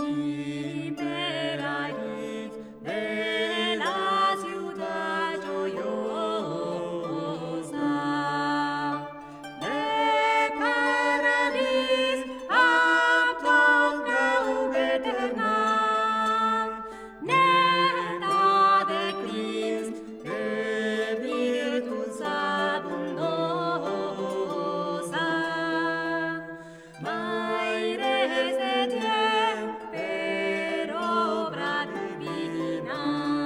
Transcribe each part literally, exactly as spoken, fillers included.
Liberarit de la ciudad joyosa, de paradis aptos grau eternal, neta de Crist, de virtus abundosa, mai resetem per obra divina.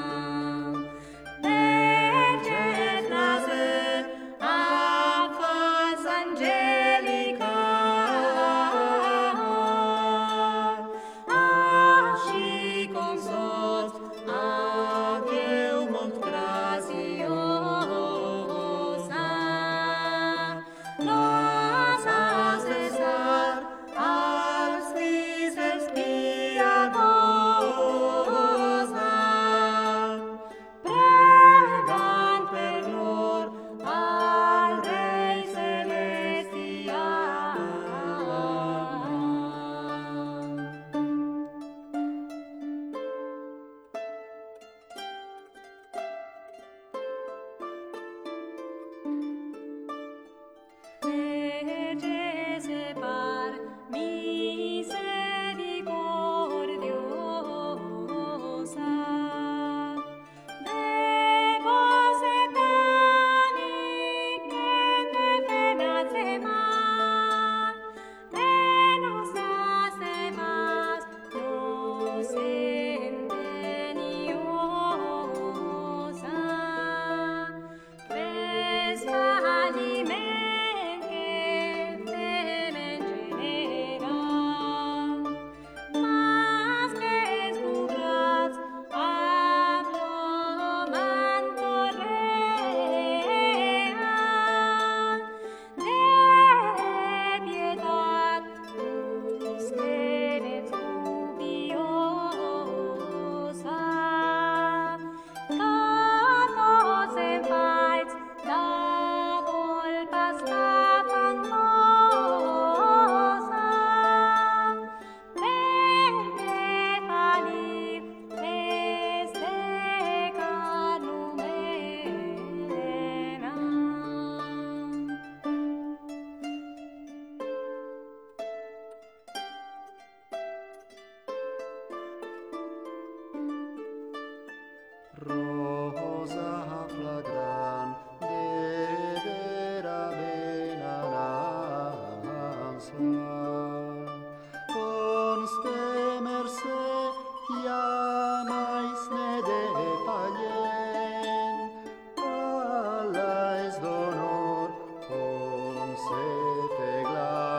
Leges laset a fas angelica, asci consols adieu molt graciosa, nos has cessar als dies piadosa, pregant per lor al Rei celestial. Legese par misericordiosa, de vos et amic et de penas eman, de nos hacebas nocenteniosa, res faliment que femen genera, mas res cubrats ab manto real, de pietat usquenes dubiosa, catos en faits da volpas famosa, per prefalir este canumena. Rosa flagrant de vera venanza, conste mercè iamais ne defallen, allais d'honor consete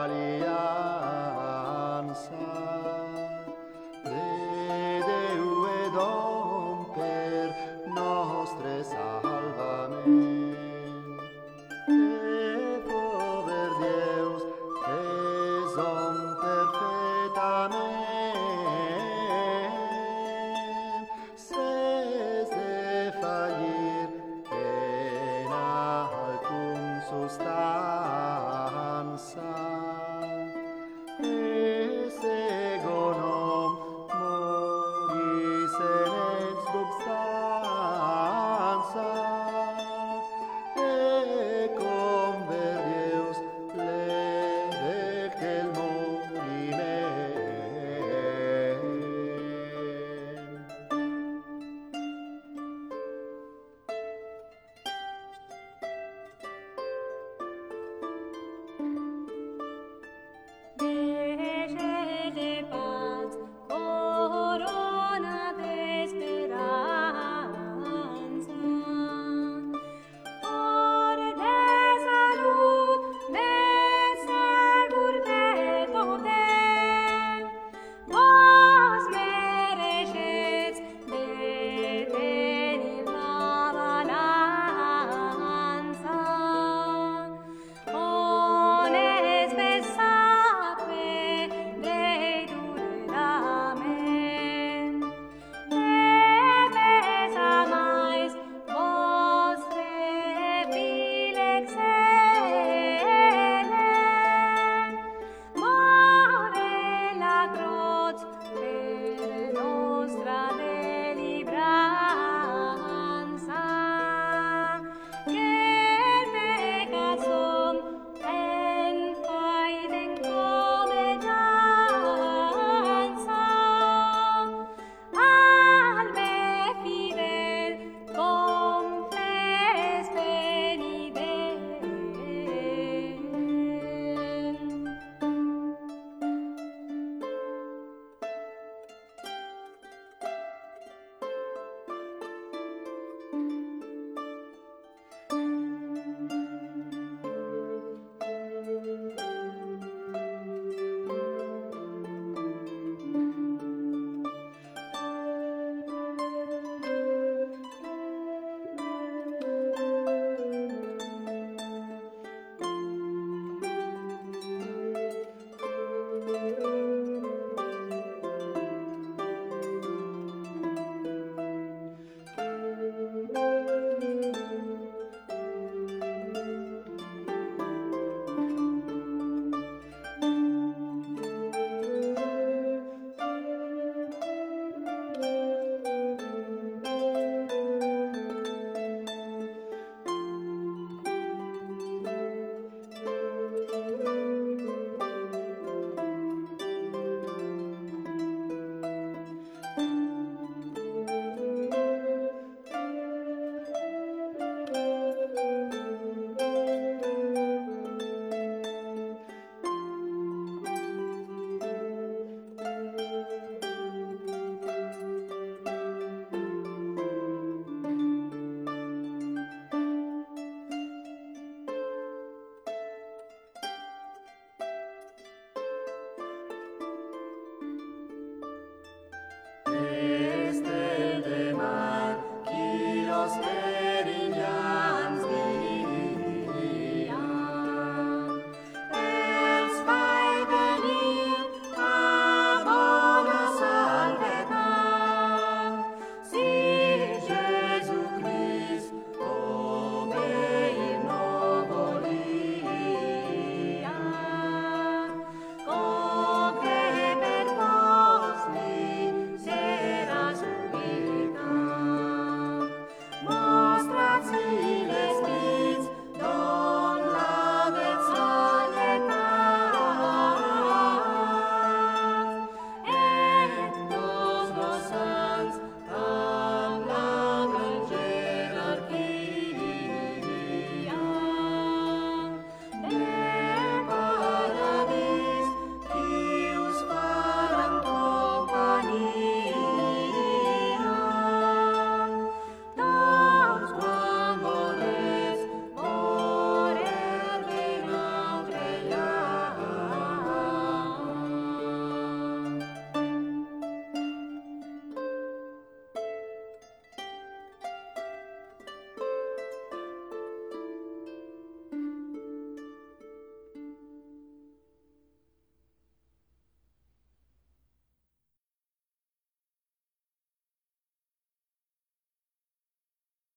glalianza, de Deu et Dom per nostre salvament, e pover Deus es om perfectament, ses defallir en alcun substanza.